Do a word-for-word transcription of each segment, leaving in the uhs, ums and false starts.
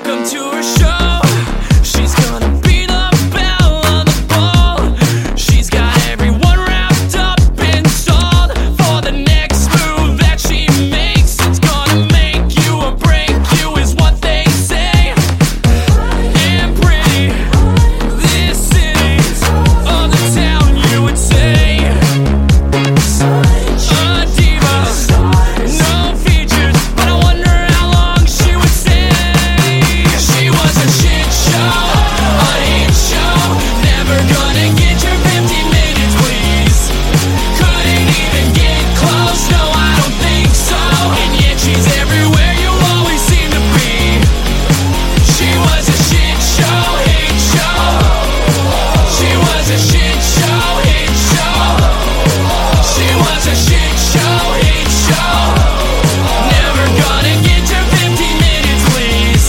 welcome to her show. She's gonna be the belle of the ball. She's got everyone wrapped up and stalled for the next move that she makes. It's gonna make you or break you is what they say. And pretty, this city of the town you would say. A diva, no features, but I wonder how long she would stay. She was a shit show, a hate show. Never gonna get your fifty minutes, please. Couldn't even get close, no, I don't think so. And yet she's everywhere you always seem to be. She was a shit show, hate show. She was a shit show, hate show. She was a shit show, hate show. Never gonna get your fifty minutes, please.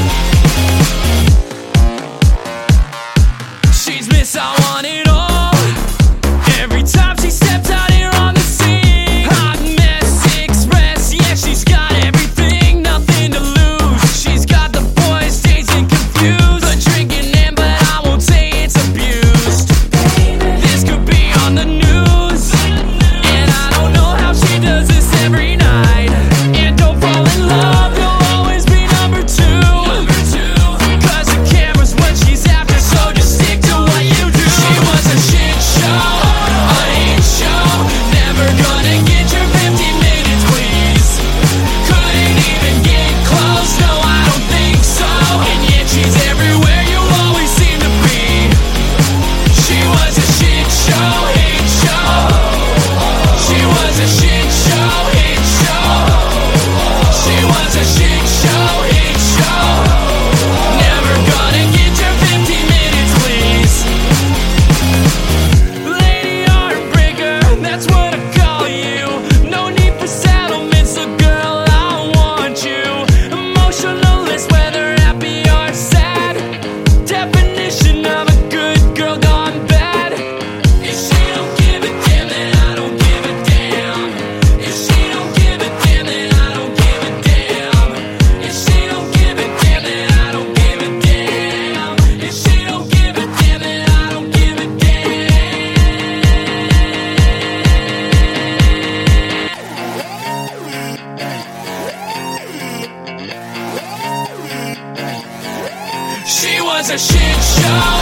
She's Miss I Want It All. Every time she steps out here on the scene, Hot Mess Express, yeah, she's got everything, nothing to lose. She's got the boys dazed and confused, the drinking in, but I won't say it's abused. This could be on the news, and I don't know how she does this every night. And don't fall in love, you'll always be number two. Cause the camera's what she's after, so just stick to what you do. She was a shit show, a hate show. Never gonna get your fifty minutes, please. Couldn't even get close, no, I don't think so. And yet she's everywhere you always seem to be. She was a shit show, hate show. She was a shit show, hate show. She was a shit show, hate show. Never gonna get your fifty minutes, please. Lady Heartbreaker, that's what I call you. No need for settlements, so girl, I want you. Emotionalist, whether happy or sad. Definition of a good girl gone bad. If she don't give a damn, then I don't give a damn. If she don't give a damn, then I don't give a damn. If she don't give a damn, then I don't give a damn. If she don't give a damn, then I don't give a damn. She was a shit show,